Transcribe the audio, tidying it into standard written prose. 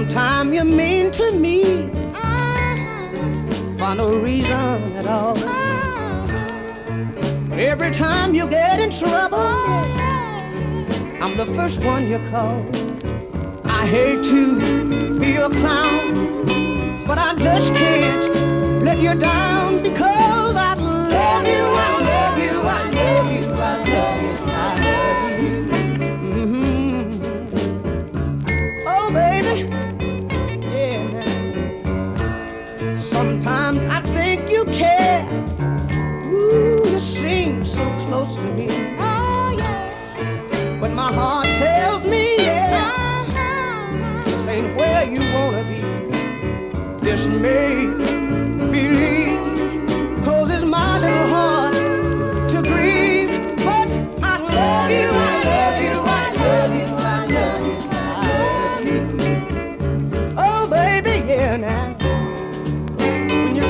Sometimes you're mean to me for no reason at all. Every time you get in trouble, I'm the first one you call. I hate to be a clown, but I just can't let you down because I love you, I love you, I love you, I love you, I love you. Oh, baby, yeah. Sometimes I think you care. Ooh, you seem so close to me. Oh, yeah. But my heart tells me, yeah, this ain't where you wanna be. This may